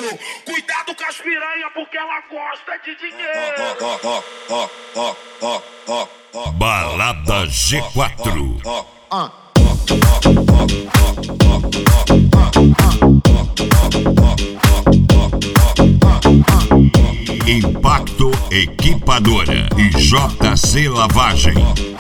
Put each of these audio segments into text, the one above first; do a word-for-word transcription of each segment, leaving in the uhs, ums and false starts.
dinheiro. Cuidado com as piranha, porque ela gosta de dinheiro. Balada G quatro. Impacto Equipadora e J C Lavagem.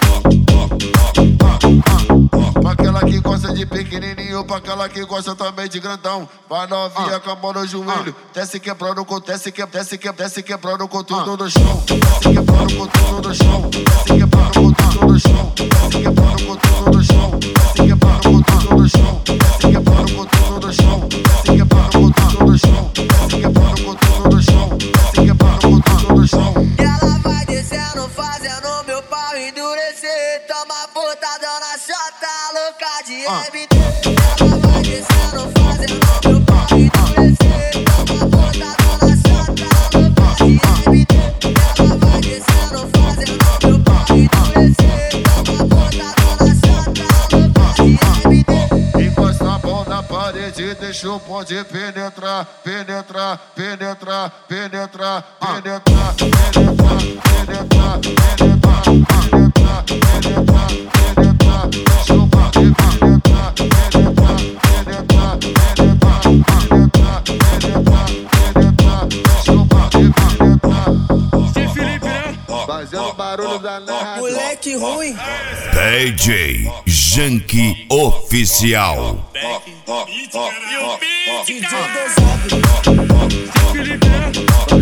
Pra aquela que gosta de pequenininho, pra aquela que gosta também de grandão. Vai novinha com a mão no joelho, desce quebrando com, desce que, desce que, desce quebrando com tudo no chão. Desce quebrando com tudo no chão. Desce quebrando com tudo no chão. Desce quebrando com tudo no chão. Desce quebrando com tudo no chão. Desce quebrando com tudo no chão. Desce quebrando com tudo no chão. Desce quebrando com tudo no chão. Desce quebrando com tudo no chão. E ela vai descendo, fazendo meu pau endurecer. Toma botadão na chota, louca de M D. Ela vai descendo, fazendo meu pau endurecer. Toma botadão na chota, louca de M D. Ela vai descendo, fazendo meu pau endurecer. Toma botadão na chota, louca de M D. Encosta a mão na parede, deixa o bonde penetrar, penetrar, penetrar, penetrar, penetrar, penetrar, penetrar, penetrar, penetrar, penetrar, penetrar, deixa o bonde penetrar, penetrar, penetrar, penetrar, penetrar, penetrar, penetrar, deixa o bonde penetrar. Sem Felipe, né? Fazendo barulho danado. Moleque ruim. D J Janky Oficial. E o beat, D J cara. dosado. Sem Felipe, né?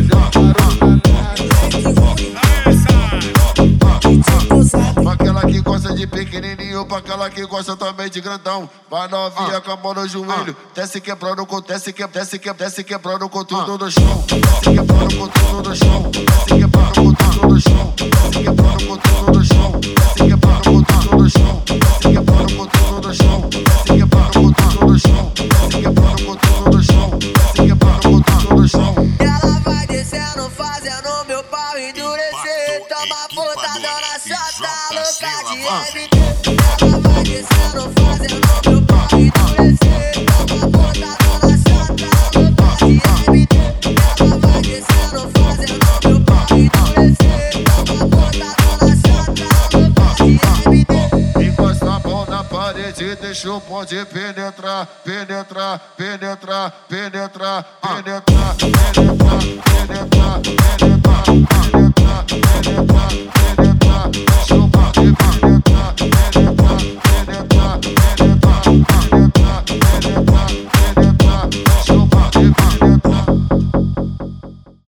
Pra aquela que gosta de pequenininho, pra aquela que gosta também de grandão. Vai novinha com a mão no joelho, desce quebrando com, desce que, desce que, desce quebrando com tudo no chão. Desce quebrando com tudo no chão. Desce quebrando com tudo no chão. Desce quebrando com tudo no chão. Desce quebrando com tudo no chão. Desce quebrando com tudo no chão. Desce quebrando com tudo no chão. Desce quebrando com tudo no chão. Desce quebrando com tudo no chão. Ela vai descendo, fazendo meu pau endurecer. Toma botadão na chota, louca de M D. Ela vai descendo, fazendo meu pau endurecer. Toma botadão na chota, louca de M D. Ela vai descendo, fazendo meu pau endurecer. Toma botadão na chota, louca de M D. Encosta a mão na parede, deixa o bonde penetrar, penetrar, penetrar, penetrar, penetrar, penetrar, penetrar, penetrar, penetrar, penetrar, penetrar, deixa o